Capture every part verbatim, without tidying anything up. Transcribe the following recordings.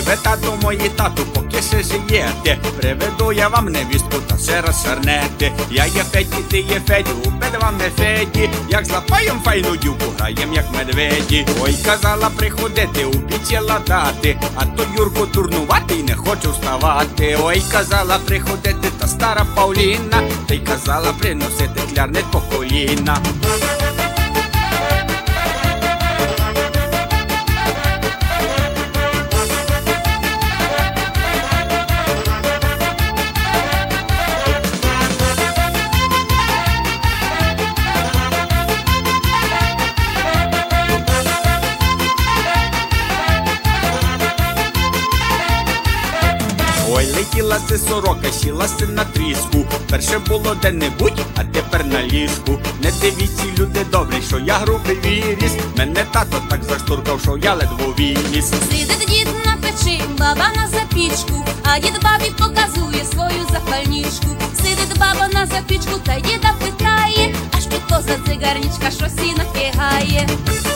ви, тату, мої, тату, поки ще жиєте, приведу я вам невістку та ще раз шарнете. Я є Федді, ти є Федю, обидва ми Феді, як злапаєм файну дівку, граєм як медведі. Ой, казала приходити, обіцяла дати, а то Юрко турнуватий, не хочу вставати. Ой, казала приходити та стара Павліна, та й казала приносити клярнет по коліна. Ой, летіла си сорока, сілася на тріску, перше було де-небудь, а тепер на ліжку. Не дивіться, люди добрі, що я грубий віріс, мене тато так заштуркав, що я ледве виліз. Сидить дід на печі, баба на запічку, а дід бабі показує свою запальничку. Сидить баба на запічку, та діда питає, а що то за цигарничка, що сі напігає.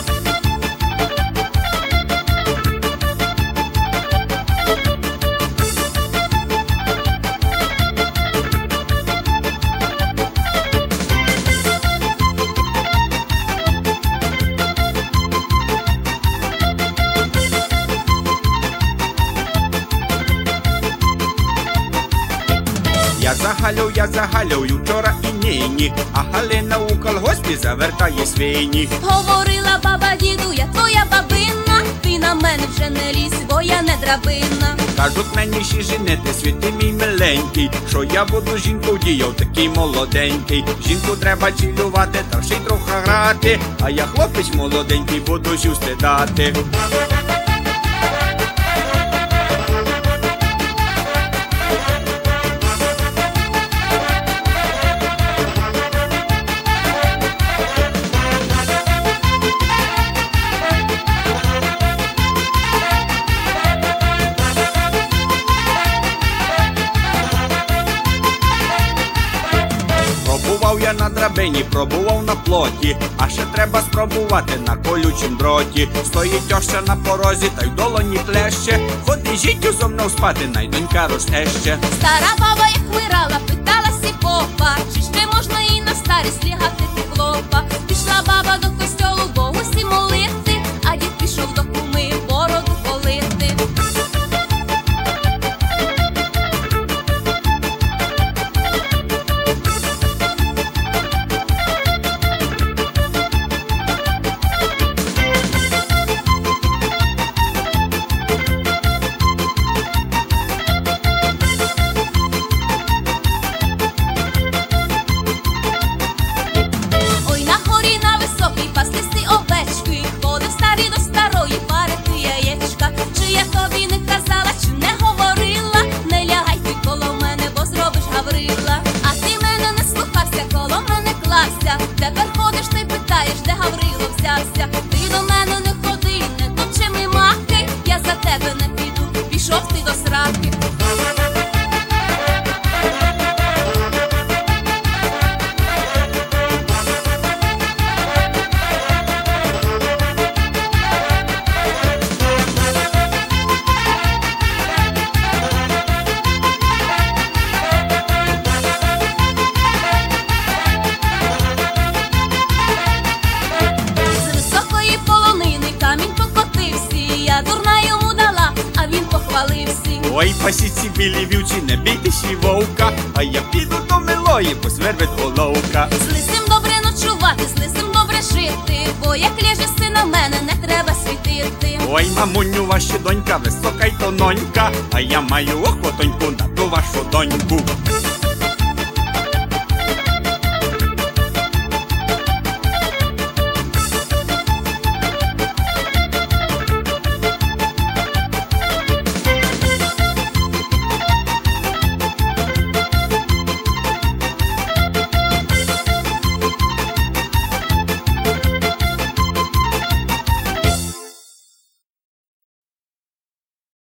Я загалю, я загалюю вчора і нині, а Галина у колгоспі завертає свині. Говорила баба діду, я твоя бабина, ти на мене вже не лізь, бо я не драбина. Кажуть мені ще женити, світи мій миленький, що я буду жінку діяв такий молоденький. Жінку треба цілювати, та ще й трохи грати, а я хлопець молоденький, буду жив стидати. Пробував я на драбині, пробував на плоті, а ще треба спробувати на колючім дроті. Стоїть тьоща на порозі, та й в долоні плеще, ходи життю зо мною спати, най донька росте ще. Стара баба як вмирала, питалась і попа, чи ще можна їй на старість лягати ти хлопа. Пішла баба до костьолу, Богу всі молити, а дід пішов до куми бороду полити. Тепер ходиш та й питаєш, де Гаврило взявся. Ти до мене не ходи, не топчи ми махи, я за тебе не піду, пішов ти до сраки. Ой, пасіться білі вівці, не бійтесь і вовка, а я піду до милої, бо свербить головка. З лисим добре ночувати, з лисим добре жити, бо як ляжешся на мене, не треба світити. Ой, мамуню, ваша донька висока й тононька, а я маю охотоньку на ту вашу доньку.